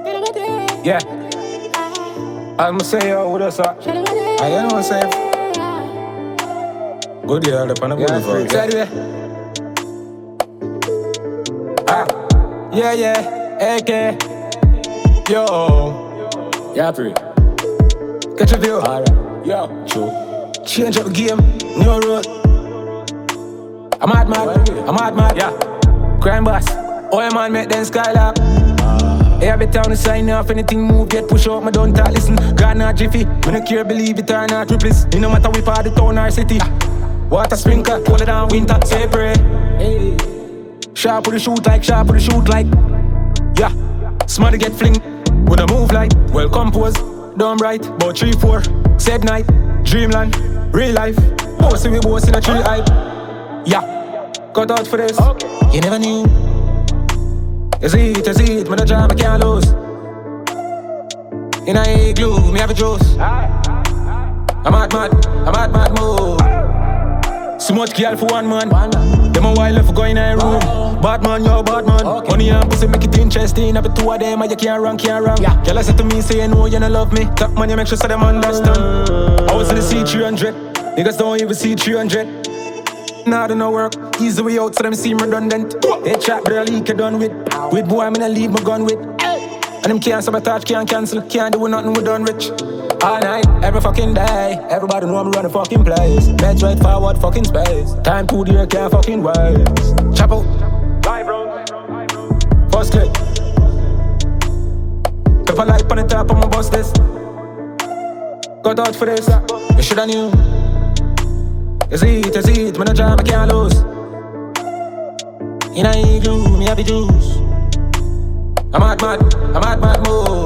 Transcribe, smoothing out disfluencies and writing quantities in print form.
Yeah. I'ma say yo, what else up? I don't know say. Good girl, up on the good for. Yeah, AK. Yo. Yeah, free. Catch a view. Alright. Yo. True. Change up the game. New road. I'm mad. Yeah. Crime boss. Oh, man, make them skylark. Every town is sign off, anything move, get push out, my don't talk, listen. God not jiffy, me no care, believe it or not, triplets. It no matter we part the town or city. Water sprinkler, hold it down, winter, say pray. Hey. Sharp with the shoot like. Yeah, smarty get fling, with a move like. Well composed, dumb right, about 3-4. Said night, dreamland, real life. Bossy we boss in a tree hype. Yeah, cut out for this, okay. You never knew. You see it, man, the jam I can't lose. In a igloo, me have a juice. I'm mad mood. So much girl for one man. Them a while left for going in a room. Bad man, okay. Money and pussy make it interesting. Have the two of them and you can't run. Yeah. Girl I said to me, say you know you don't love me. Top man, you make sure so them understand. I was in the C300. Niggas don't even see 300. Nah, do no work. Easy way out so them seem redundant. They chat but I leak you done with. With boy I'm gonna leave my gun with. And them can't sabotage, can't cancel. Can't do nothing, we done rich. All night, every fucking day. Everybody know I'm running fucking place. Beds right forward, fucking space. Time to the year, can't fucking waste. Chop out. Bye bro. First click. Pepper light on the top of my bus this. Got out for this. You shoulda knew. You see it, man, a jam I can't lose. In a igloo, me have the juice. I'm mad mood.